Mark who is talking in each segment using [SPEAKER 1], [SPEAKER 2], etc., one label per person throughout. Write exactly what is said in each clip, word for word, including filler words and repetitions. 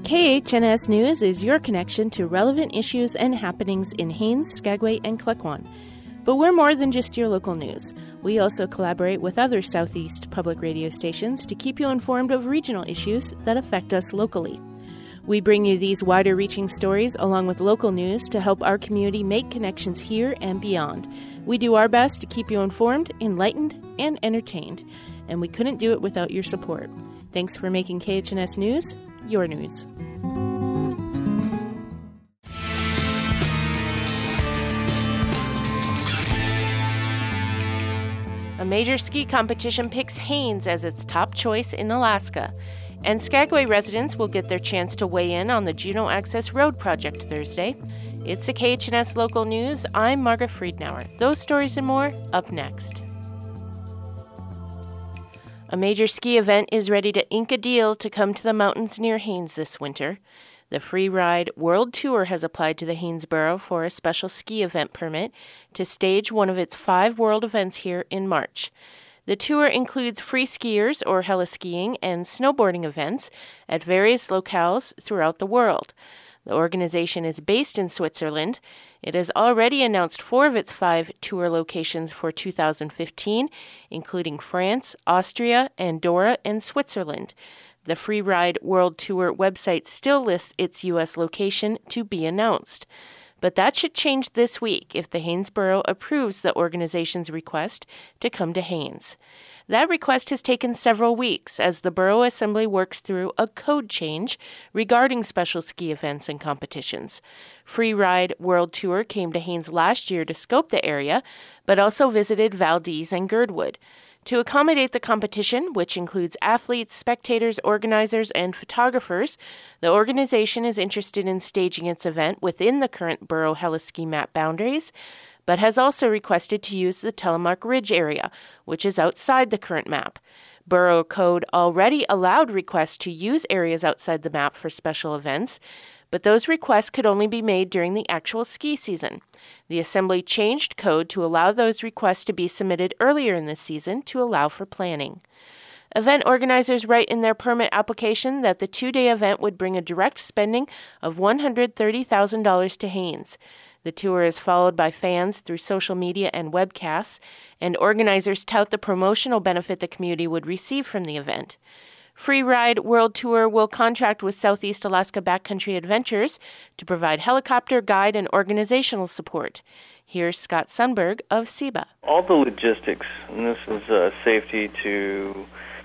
[SPEAKER 1] K H N S News is your connection to relevant issues and happenings in Haines, Skagway, and Klekwan. But we're more than just your local news. We also collaborate with other Southeast public radio stations to keep you informed of regional issues that affect us locally. We bring you these wider-reaching stories along with local news to help our community make connections here and beyond. We do our best to keep you informed, enlightened, and entertained, and we couldn't do it without your support. Thanks for making K H N S News your news. A major ski competition picks Haines as its top choice in Alaska, and Skagway residents will get their chance to weigh in on the Juneau Access Road project Thursday. It's a K H N S Local News. I'm Margaret Friedenauer. Those stories and more up next. A major ski event is ready to ink a deal to come to the mountains near Haines this winter. The Free Ride World Tour has applied to the Haines Borough for a special ski event permit to stage one of its five world events here in March. The tour includes free skiers or heli-skiing and snowboarding events at various locales throughout the world. The organization is based in Switzerland. It has already announced four of its five tour locations for two thousand fifteen, including France, Austria, Andorra, and Switzerland. The Free Ride World Tour website still lists its U S location to be announced. But that should change this week if the Haines Borough approves the organization's request to come to Haines. That request has taken several weeks as the Borough Assembly works through a code change regarding special ski events and competitions. Free Ride World Tour came to Haines last year to scope the area, but also visited Valdez and Girdwood. To accommodate the competition, which includes athletes, spectators, organizers, and photographers, the organization is interested in staging its event within the current Borough heli-ski map boundaries, but has also requested to use the Telemark Ridge area, which is outside the current map. Borough Code already allowed requests to use areas outside the map for special events, but those requests could only be made during the actual ski season. The Assembly changed code to allow those requests to be submitted earlier in the season to allow for planning. Event organizers write in their permit application that the two-day event would bring a direct spending of one hundred thirty thousand dollars to Haines. The tour is followed by fans through social media and webcasts, and organizers tout the promotional benefit the community would receive from the event. Free Ride World Tour will contract with Southeast Alaska Backcountry Adventures to provide helicopter, guide, and organizational support. Here's Scott Sundberg of S E B A.
[SPEAKER 2] All the logistics, and this is uh, safety to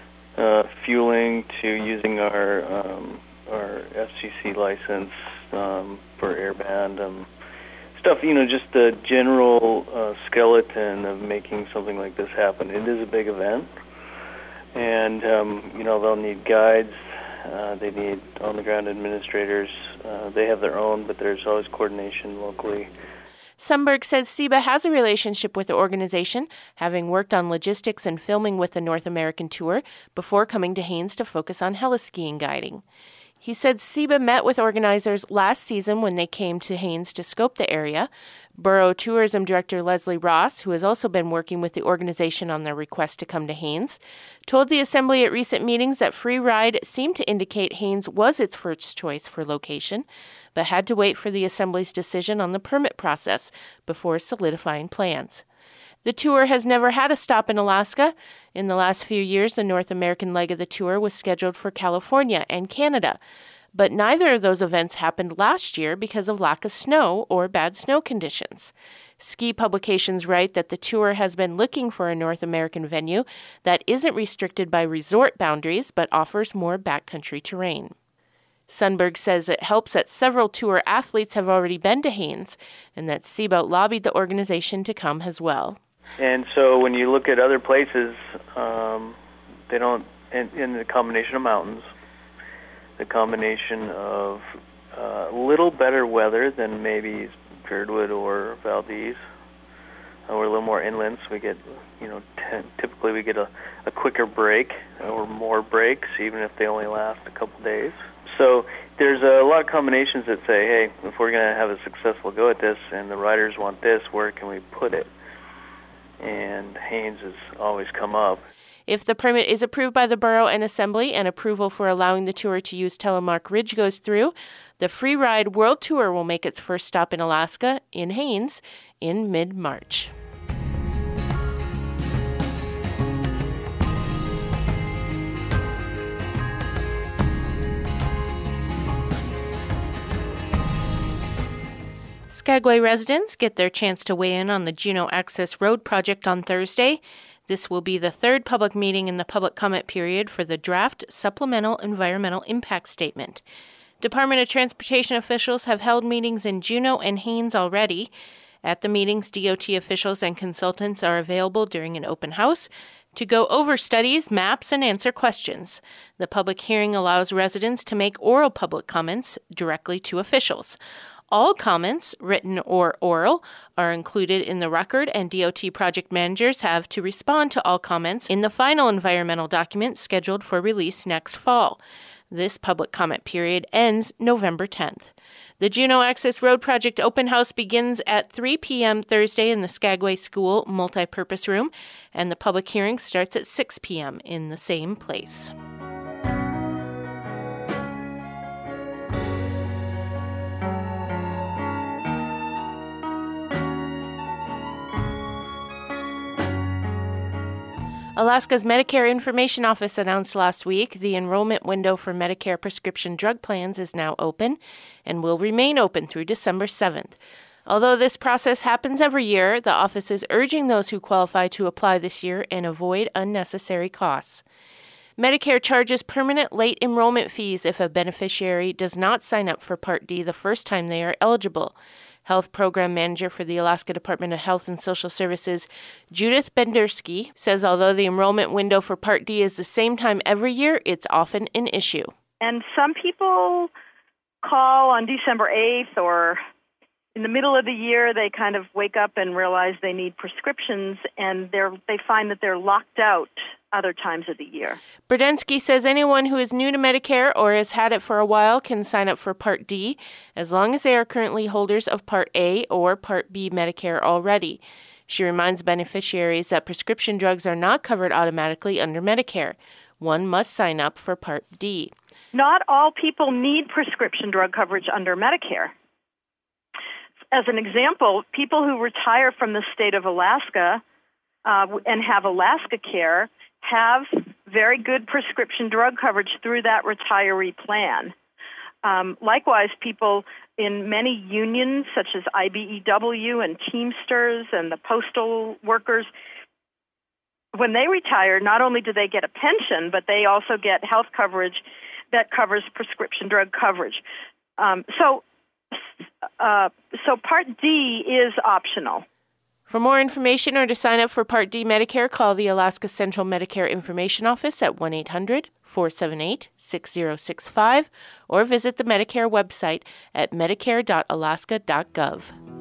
[SPEAKER 2] uh, fueling to using our um, our F C C license um, for airband, um, stuff, you know, just the general uh, skeleton of making something like this happen. It is a big event. And, um, you know, they'll need guides, uh, they need on-the-ground administrators. Uh, they have their own, but there's always coordination locally.
[SPEAKER 1] Sundberg says S E B A has a relationship with the organization, having worked on logistics and filming with the North American Tour before coming to Haines to focus on heli-skiing guiding. He said S E B A met with organizers last season when they came to Haines to scope the area. Borough Tourism Director Leslie Ross, who has also been working with the organization on their request to come to Haines, told the Assembly at recent meetings that Free Ride seemed to indicate Haines was its first choice for location, but had to wait for the Assembly's decision on the permit process before solidifying plans. The tour has never had a stop in Alaska. In the last few years, the North American leg of the tour was scheduled for California and Canada, but neither of those events happened last year because of lack of snow or bad snow conditions. Ski publications write that the tour has been looking for a North American venue that isn't restricted by resort boundaries but offers more backcountry terrain. Sundberg says it helps that several tour athletes have already been to Haines and that S E B A lobbied the organization to come as well.
[SPEAKER 2] And so when you look at other places, um, they don't, in, in the combination of mountains, the combination of a uh, little better weather than maybe Girdwood or Valdez. Uh, we're a little more inland, so we get, you know, t- typically we get a, a quicker break or more breaks, even if they only last a couple days. So there's a lot of combinations that say, hey, if we're going to have a successful go at this and the riders want this, where can we put it? and Haines has always come up.
[SPEAKER 1] If the permit is approved by the Borough and Assembly and approval for allowing the tour to use Telemark Ridge goes through, the Free Ride World Tour will make its first stop in Alaska, in Haines, in mid-March. Skagway residents get their chance to weigh in on the Juneau Access Road project on Thursday. This will be the third public meeting in the public comment period for the draft Supplemental Environmental Impact Statement. Department of Transportation officials have held meetings in Juneau and Haines already. At the meetings, D O T officials and consultants are available during an open house to go over studies, maps, and answer questions. The public hearing allows residents to make oral public comments directly to officials. All comments, written or oral, are included in the record, and D O T project managers have to respond to all comments in the final environmental document scheduled for release next fall. This public comment period ends November tenth. The Juneau Access Road Project open house begins at three p.m. Thursday in the Skagway School multipurpose room, and the public hearing starts at six p.m. in the same place. Alaska's Medicare Information Office announced last week the enrollment window for Medicare prescription drug plans is now open and will remain open through December seventh. Although this process happens every year, the office is urging those who qualify to apply this year and avoid unnecessary costs. Medicare charges permanent late enrollment fees if a beneficiary does not sign up for Part D the first time they are eligible. Health Program Manager for the Alaska Department of Health and Social Services, Judith Bendersky, says although the enrollment window for Part D is the same time every year, it's often an issue.
[SPEAKER 3] And some people call on December eighth, or in the middle of the year, they kind of wake up and realize they need prescriptions, and they're they find that they're locked out other times of the year.
[SPEAKER 1] Berdensky says anyone who is new to Medicare or has had it for a while can sign up for Part D as long as they are currently holders of Part A or Part B Medicare already. She reminds beneficiaries that prescription drugs are not covered automatically under Medicare. One must sign up for Part D.
[SPEAKER 3] Not all people need prescription drug coverage under Medicare. As an example, people who retire from the state of Alaska uh, and have Alaska Care have very good prescription drug coverage through that retiree plan. Um, likewise, people in many unions, such as I B E W and Teamsters and the postal workers, when they retire, not only do they get a pension, but they also get health coverage that covers prescription drug coverage. Um, so, uh, so Part D is optional.
[SPEAKER 1] For more information or to sign up for Part D Medicare, call the Alaska Central Medicare Information Office at one eight hundred four seven eight six zero six five or visit the Medicare website at medicare dot alaska dot gov.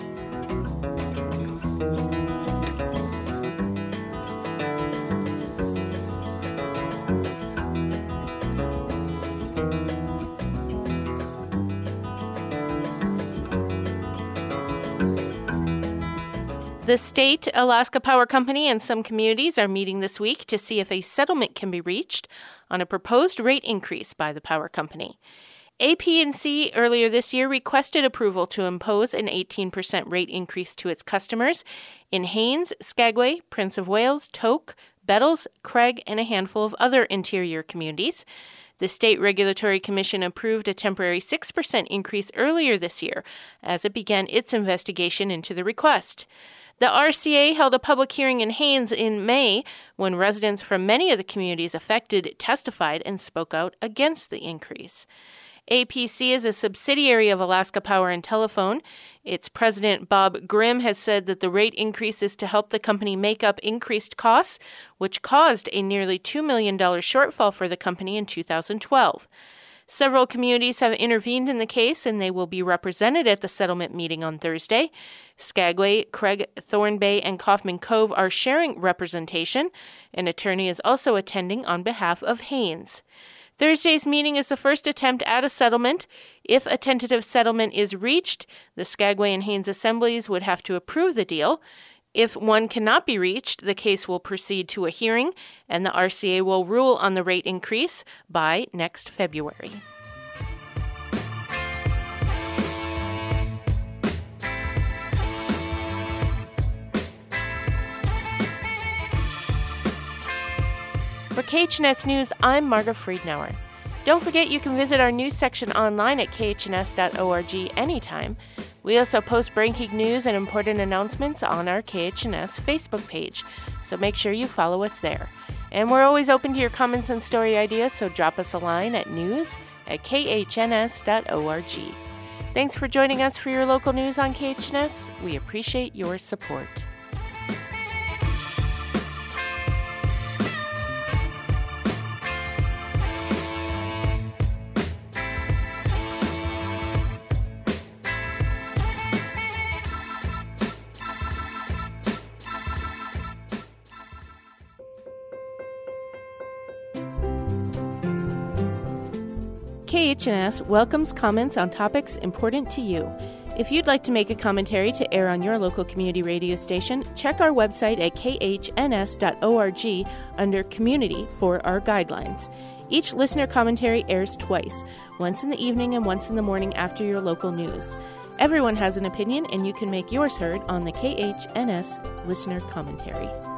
[SPEAKER 1] The state, Alaska Power Company, and some communities are meeting this week to see if a settlement can be reached on a proposed rate increase by the power company. A P and C earlier this year requested approval to impose an eighteen percent rate increase to its customers in Haines, Skagway, Prince of Wales, Tok, Bettles, Craig, and a handful of other interior communities. The State Regulatory Commission approved a temporary six percent increase earlier this year as it began its investigation into the request. The R C A held a public hearing in Haines in May when residents from many of the communities affected testified and spoke out against the increase. A P C is a subsidiary of Alaska Power and Telephone. Its president, Bob Grimm, has said that the rate increase is to help the company make up increased costs, which caused a nearly two million dollars shortfall for the company in two thousand twelve. Several communities have intervened in the case, and they will be represented at the settlement meeting on Thursday. Skagway, Craig, Thorn Bay, and Kaufman Cove are sharing representation. An attorney is also attending on behalf of Haines. Thursday's meeting is the first attempt at a settlement. If a tentative settlement is reached, the Skagway and Haines assemblies would have to approve the deal. If one cannot be reached, the case will proceed to a hearing, and the R C A will rule on the rate increase by next February. For K H N S News, I'm Marga Friedenauer. Don't forget you can visit our news section online at k h n s dot org anytime. We also post breaking news and important announcements on our K H N S Facebook page, so make sure you follow us there. And we're always open to your comments and story ideas, so drop us a line at news at k h n s dot org. Thanks for joining us for your local news on K H N S. We appreciate your support. K H N S welcomes comments on topics important to you. If you'd like to make a commentary to air on your local community radio station, check our website at k h n s dot org under Community for our guidelines. Each listener commentary airs twice, once in the evening and once in the morning after your local news. Everyone has an opinion, and you can make yours heard on the K H N S listener commentary.